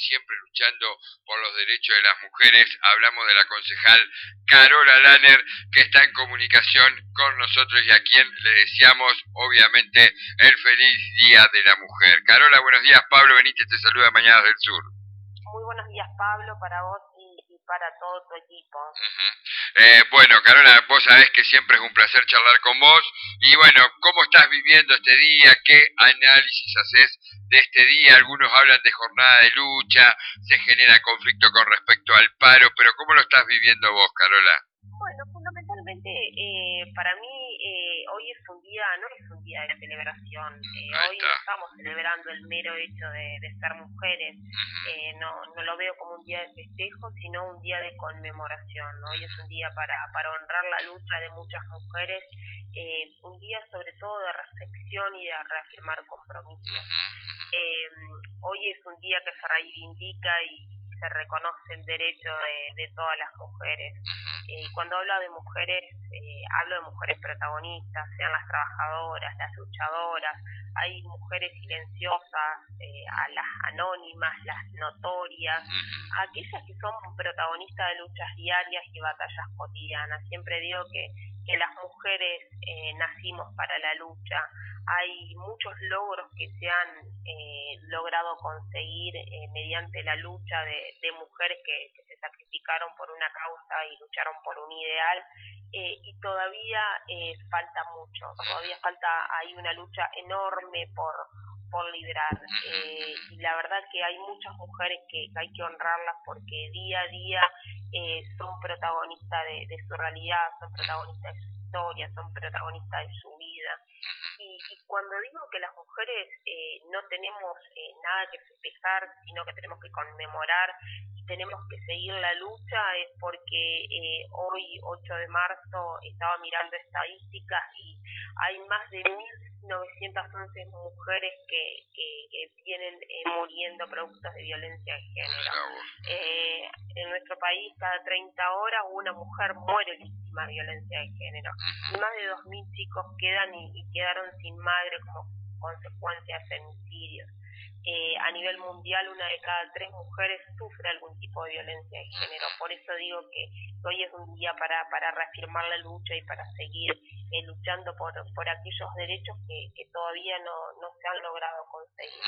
siempre luchando por los derechos de las mujeres. Hablamos de la concejal Carola Lanner, que está en comunicación con nosotros y a quien le deseamos, obviamente, el feliz Día de la Mujer. Carola, buenos días. Pablo Benítez te saluda de Mañanas del Sur. Muy buenos días, Pablo, para vos y para todo tu equipo. Bueno, Carola, vos sabés que siempre es un placer charlar con vos. Y bueno, ¿cómo estás viviendo este día? ¿Qué análisis haces de este día? Algunos hablan de jornada de lucha, se genera conflicto con respecto al paro, pero ¿cómo lo estás viviendo vos, Carola? Bueno, fundamentalmente para mí hoy es un día, no es un día de celebración. Hoy no estamos celebrando el mero hecho de ser mujeres. No lo veo como un día de festejo, sino un día de conmemoración. Hoy es un día para honrar la lucha de muchas mujeres, un día sobre todo de reflexión y de reafirmar compromisos. Hoy es un día que se reivindica y se reconoce el derecho de todas las mujeres. Cuando hablo de mujeres, hablo de mujeres protagonistas, sean las trabajadoras, las luchadoras. Hay mujeres silenciosas, a las anónimas, las notorias, aquellas que son protagonistas de luchas diarias y batallas cotidianas. Siempre digo que las mujeres nacimos para la lucha. Hay muchos logros que se han logrado conseguir mediante la lucha de mujeres que se sacrificaron por una causa y lucharon por un ideal, y todavía falta mucho, hay una lucha enorme por librar, y la verdad que hay muchas mujeres que hay que honrarlas porque día a día son protagonistas de su realidad, son protagonistas de su historia, son protagonistas de su vida. Y cuando digo que las mujeres no tenemos nada que festejar, sino que tenemos que conmemorar y tenemos que seguir la lucha, es porque hoy, 8 de marzo, estaba mirando estadísticas y hay más de 1.911 mujeres que vienen muriendo productos de violencia de género. En nuestro país, cada 30 horas, una mujer muere víctima de violencia de género. Y más de 2.000 chicos quedan y quedaron sin madre como consecuencia de femicidios. A nivel mundial, 1 de cada 3 mujeres sufre algún tipo de violencia de género. Por eso digo que hoy es un día para reafirmar la lucha y para seguir luchando por aquellos derechos que todavía no se han logrado conseguir.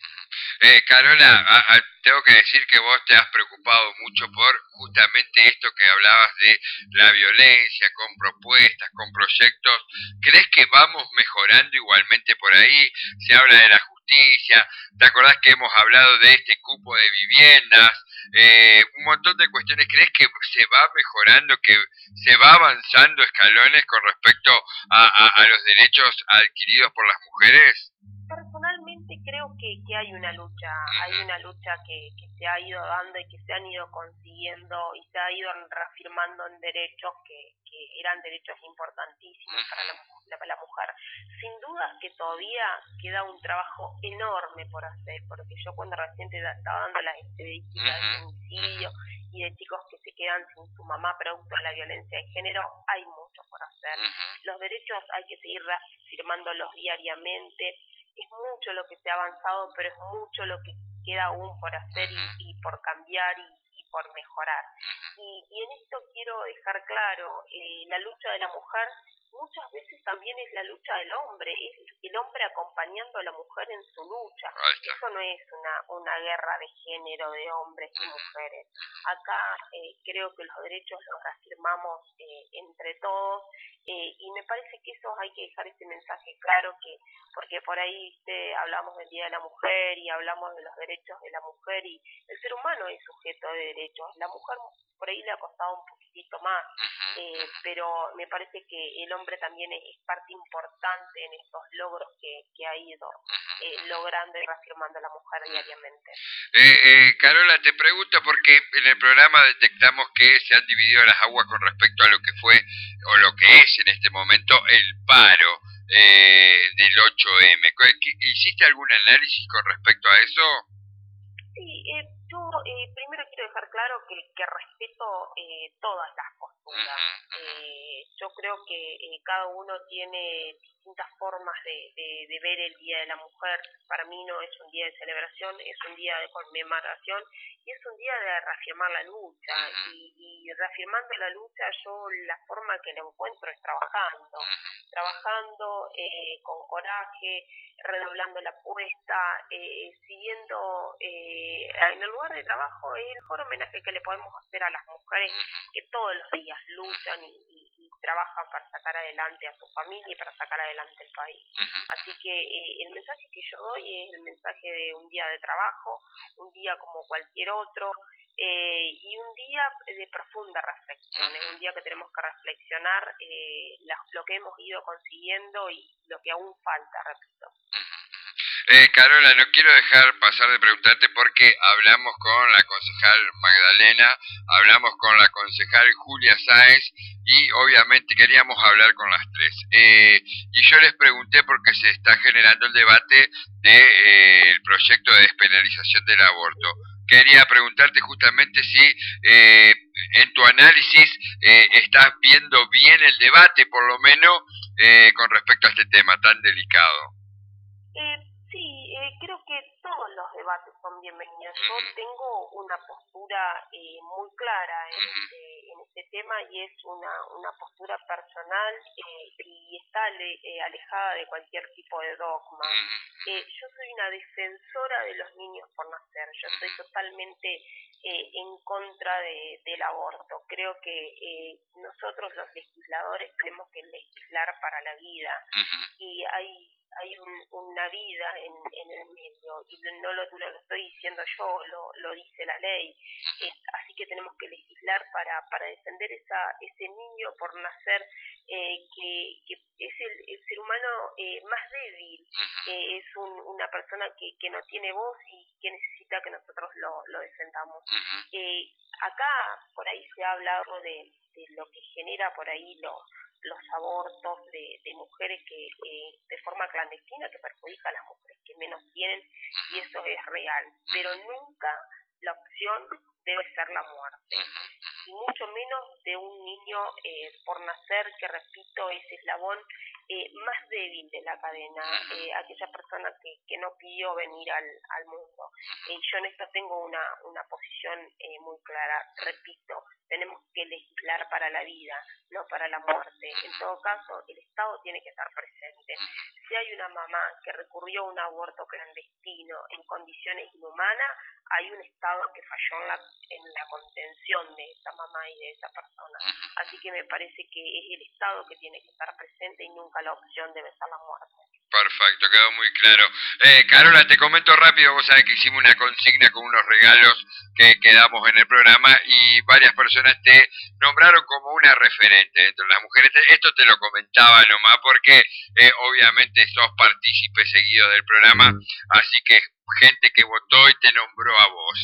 Carola, tengo que decir que vos te has preocupado mucho por justamente esto que hablabas de la violencia, con propuestas, con proyectos. ¿Crees que vamos mejorando igualmente por ahí? Se habla de la justicia, ¿te acordás que hemos hablado de este cupo de viviendas? Un montón de cuestiones. ¿Crees que se va mejorando, que se va avanzando escalones con respecto a los derechos adquiridos por las mujeres? Personalmente creo que hay una lucha que se ha ido dando y que se han ido consiguiendo y se ha ido reafirmando en derechos que eran derechos importantísimos para la mujer. Sin duda que todavía queda un trabajo enorme por hacer, porque yo cuando recién te estaba dando las estadísticas de femicidio y de chicos que se quedan sin su mamá producto de la violencia de género, hay mucho por hacer. Los derechos hay que seguir reafirmándolos diariamente. Es mucho lo que se ha avanzado, pero es mucho lo que queda aún por hacer y por cambiar y por mejorar. Y en esto quiero dejar claro, la lucha de la mujer muchas veces también es la lucha del hombre, es el hombre acompañando a la mujer en su lucha. Eso no es una guerra de género de hombres y mujeres. Acá creo que los derechos los reafirmamos entre todos, y me parece que eso hay que dejar ese mensaje claro, porque por ahí hablamos del Día de la Mujer y hablamos de los derechos de la mujer, y el ser humano es sujeto de derechos. La mujer por ahí le ha costado un poquitito más, pero me parece que el hombre también es parte importante en estos logros que ha ido logrando y reafirmando la mujer diariamente. Carola, te pregunto porque en el programa detectamos que se han dividido las aguas con respecto a lo que fue o lo que es en este momento el paro del 8M. ¿Hiciste algún análisis con respecto a eso? Sí, yo primero quiero dejar claro que respeto todas las posturas. yo creo que cada uno tiene distintas formas de ver el Día de la Mujer. Para mí no es un día de celebración, es un día de conmemoración y es un día de reafirmar la lucha. Y reafirmando la lucha, yo la forma que la encuentro es trabajando con coraje, redoblando la apuesta, siguiendo en el lugar de trabajo es el mejor homenaje que le podemos hacer a las mujeres que todos los días luchan y trabajan para sacar adelante a su familia y para sacar adelante el país. Así que el mensaje que yo doy es el mensaje de un día de trabajo, un día como cualquier otro, y un día de profunda reflexión, es un día que tenemos que reflexionar lo que hemos ido consiguiendo y lo que aún falta, repito. Carola, no quiero dejar pasar de preguntarte porque hablamos con la concejal Magdalena, hablamos con la concejal Julia Sáez y obviamente queríamos hablar con las tres. Y yo les pregunté porque se está generando el debate del proyecto de despenalización del aborto. Quería preguntarte justamente si en tu análisis estás viendo bien el debate, por lo menos con respecto a este tema tan delicado. Sí, creo que todos los debates son bienvenidos. Yo tengo una postura muy clara en este tema y es una postura personal y está alejada de cualquier tipo de dogma. Yo soy una defensora de los niños por nacer. Yo estoy totalmente en contra del aborto. Creo que nosotros los legisladores tenemos que legislar para la vida y hay una vida en el medio y no lo estoy diciendo yo, lo dice la ley, así que tenemos que legislar para defender ese niño por nacer, que es el ser humano más débil, es una persona que no tiene voz y que necesita que nosotros lo defendamos. Acá por ahí se ha hablado de lo que genera por ahí los abortos de mujeres que de forma clandestina que perjudica a las mujeres que menos tienen, y eso es real, pero nunca la opción debe ser la muerte, y mucho menos de un niño por nacer, que repito, es eslabón más débil de la cadena, aquella persona que no pidió venir al mundo. Yo en esto tengo una posición muy clara, repito, tenemos que legislar para la vida, no para la muerte. En todo caso, el Estado tiene que estar presente. Si hay una mamá que recurrió a un aborto clandestino en condiciones inhumanas, hay un Estado que falló en la contención de esa mamá y de esa persona. Así que me parece que es el Estado que tiene que estar presente y nunca la opción debe ser la muerte. Perfecto, quedó muy claro. Carola, te comento rápido, vos sabés que hicimos una consigna con unos regalos que damos en el programa y varias personas te nombraron como una referente entre las mujeres. Esto te lo comentaba nomás porque obviamente sos partícipe seguido del programa, así que gente que votó y te nombró a vos.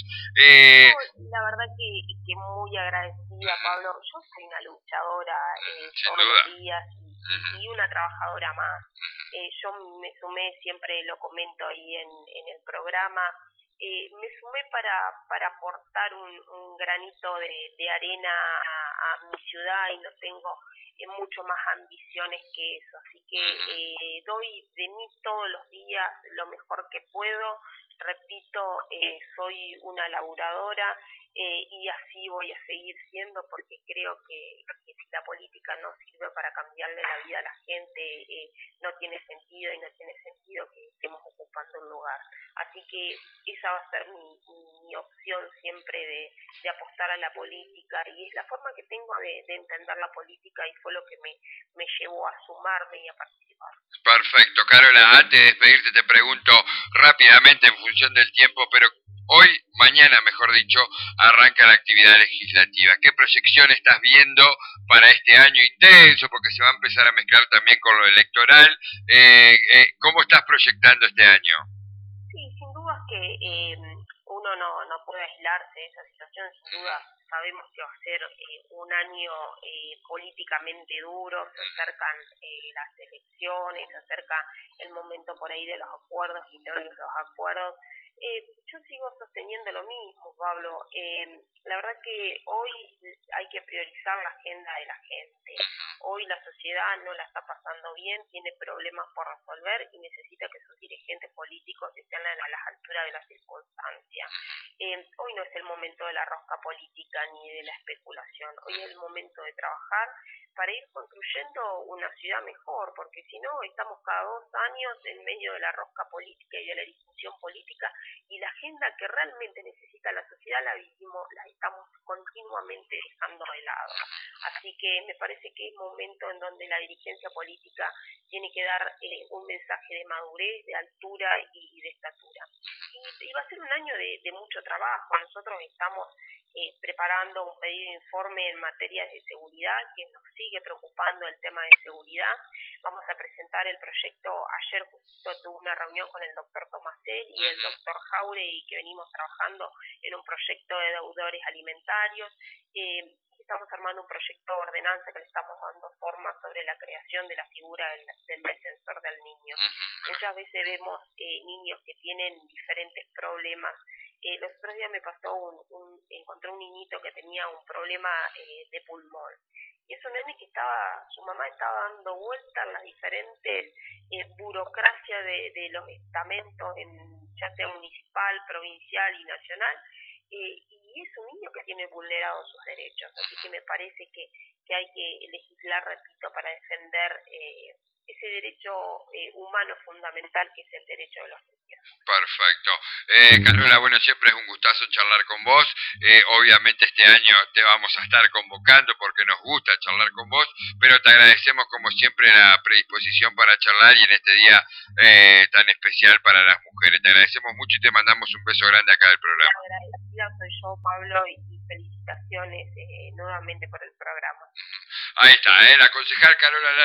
La verdad que muy agradecida, Pablo. Yo soy una luchadora todos los días y una trabajadora más. Yo me sumé, siempre lo comento ahí en el programa, me sumé para aportar un granito de arena a mi ciudad y no tengo mucho más ambiciones que eso. Así que doy de mí todos los días lo mejor que puedo. Repito, soy una laburadora y así voy a seguir siendo, porque creo que si la política no sirve para cambiarle la vida a la gente, no tiene sentido, y no tiene sentido que estemos ocupando un lugar. Así que esa va a ser mi opción siempre de apostar a la política, y es la forma que tengo de entender la política, y fue lo que me llevó a sumarme y a participar. Perfecto, Carola, antes de despedirte te pregunto rápidamente en función del tiempo, pero hoy, mañana mejor dicho, arranca la actividad legislativa. ¿Qué proyección estás viendo para este año intenso? Porque se va a empezar a mezclar también con lo electoral. ¿Cómo estás proyectando este año? Sí, sin duda que uno no puede aislarse de esa situación. Sin duda sabemos que va a ser un año políticamente duro. Se acercan las elecciones, se acerca el momento por ahí de los acuerdos y todos los acuerdos. Yo sigo sosteniendo lo mismo, Pablo. La verdad que hoy hay que priorizar la agenda de la gente. Hoy la sociedad no la está pasando bien, tiene problemas por resolver y necesita que sus dirigentes políticos estén a las alturas de las circunstancias. Hoy no es el momento de la rosca política ni de la especulación. Hoy es el momento de trabajar para ir construyendo una ciudad mejor, porque si no estamos cada 2 años en medio de la rosca política y de la discusión política, y la agenda que realmente necesita la sociedad la estamos continuamente dejando de lado. Así que me parece que es momento en donde la dirigencia política tiene que dar un mensaje de madurez, de altura y de estatura. Y va a ser un año de mucho trabajo. Nosotros estamos preparando un pedido de informe en materia de seguridad, que nos sigue preocupando el tema de seguridad. Vamos a presentar el proyecto. Ayer justo tuve una reunión con el doctor Tomacel y el doctor Jauregui, que venimos trabajando en un proyecto de deudores alimentarios. Estamos armando un proyecto de ordenanza que le estamos dando forma sobre la creación de la figura del defensor del niño. Muchas veces vemos niños que tienen diferentes problemas. Los otros días me pasó encontré un niñito que tenía un problema de pulmón. Y es un nene que su mamá estaba dando vueltas en las diferentes burocracias de los estamentos, ya sea municipal, provincial y nacional, y es un niño que tiene vulnerados sus derechos. Así que me parece que hay que legislar, repito, para defender ese derecho humano fundamental que es el derecho de los niños. Perfecto. Carola, bueno, siempre es un gustazo charlar con vos. Obviamente este año te vamos a estar convocando porque nos gusta charlar con vos, pero te agradecemos como siempre la predisposición para charlar y en este día tan especial para las mujeres. Te agradecemos mucho y te mandamos un beso grande acá del programa. La agradecida soy yo, Pablo, y felicitaciones nuevamente por el programa. Ahí está, la concejal Carola